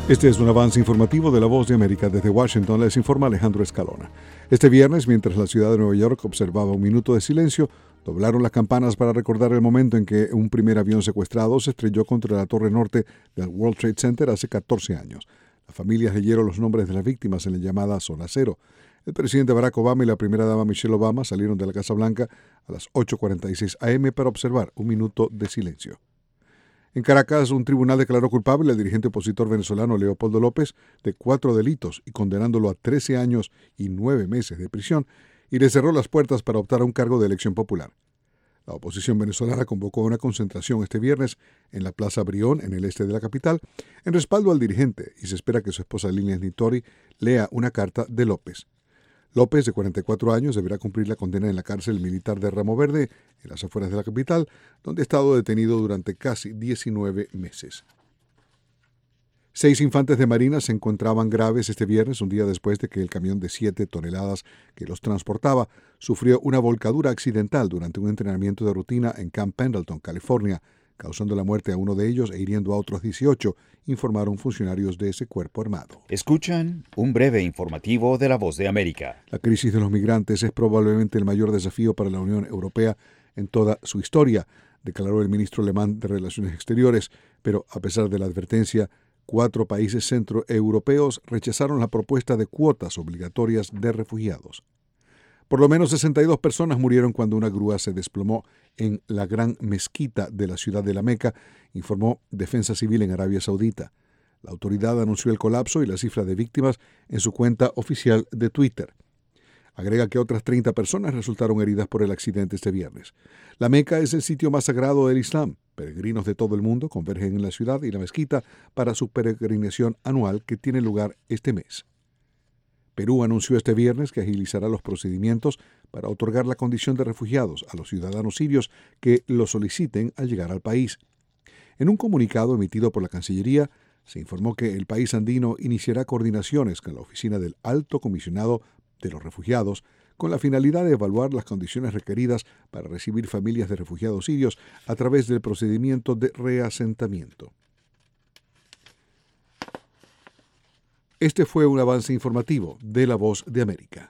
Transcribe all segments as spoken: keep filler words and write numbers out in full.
Este es un avance informativo de La Voz de América. Desde Washington les informa Alejandro Escalona. Este viernes, mientras la ciudad de Nueva York observaba un minuto de silencio, doblaron las campanas para recordar el momento en que un primer avión secuestrado se estrelló contra la torre norte del World Trade Center hace catorce años. Las familias leyeron los nombres de las víctimas en la llamada Zona Cero. El presidente Barack Obama y la primera dama Michelle Obama salieron de la Casa Blanca a las ocho cuarenta y seis a eme para observar un minuto de silencio. En Caracas, un tribunal declaró culpable al dirigente opositor venezolano Leopoldo López de cuatro delitos y condenándolo a trece años y nueve meses de prisión, y le cerró las puertas para optar a un cargo de elección popular. La oposición venezolana convocó una concentración este viernes en la Plaza Brión, en el este de la capital, en respaldo al dirigente, y se espera que su esposa Lilian Nitori lea una carta de López. López, de cuarenta y cuatro años, deberá cumplir la condena en la cárcel militar de Ramo Verde, en las afueras de la capital, donde ha estado detenido durante casi diecinueve meses. Seis infantes de Marina se encontraban graves este viernes, un día después de que el camión de siete toneladas que los transportaba sufrió una volcadura accidental durante un entrenamiento de rutina en Camp Pendleton, California, causando la muerte a uno de ellos e hiriendo a otros dieciocho, informaron funcionarios de ese cuerpo armado. Escuchan un breve informativo de La Voz de América. La crisis de los migrantes es probablemente el mayor desafío para la Unión Europea en toda su historia, declaró el ministro alemán de Relaciones Exteriores, pero a pesar de la advertencia, cuatro países centroeuropeos rechazaron la propuesta de cuotas obligatorias de refugiados. Por lo menos sesenta y dos personas murieron cuando una grúa se desplomó en la gran mezquita de la ciudad de La Meca, informó Defensa Civil en Arabia Saudita. La autoridad anunció el colapso y la cifra de víctimas en su cuenta oficial de Twitter. Agrega que otras treinta personas resultaron heridas por el accidente este viernes. La Meca es el sitio más sagrado del Islam. Peregrinos de todo el mundo convergen en la ciudad y la mezquita para su peregrinación anual que tiene lugar este mes. Perú anunció este viernes que agilizará los procedimientos para otorgar la condición de refugiados a los ciudadanos sirios que lo soliciten al llegar al país. En un comunicado emitido por la Cancillería, se informó que el país andino iniciará coordinaciones con la oficina del Alto Comisionado de los Refugiados con la finalidad de evaluar las condiciones requeridas para recibir familias de refugiados sirios a través del procedimiento de reasentamiento. Este fue un avance informativo de La Voz de América.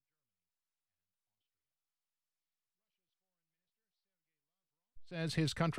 Says his country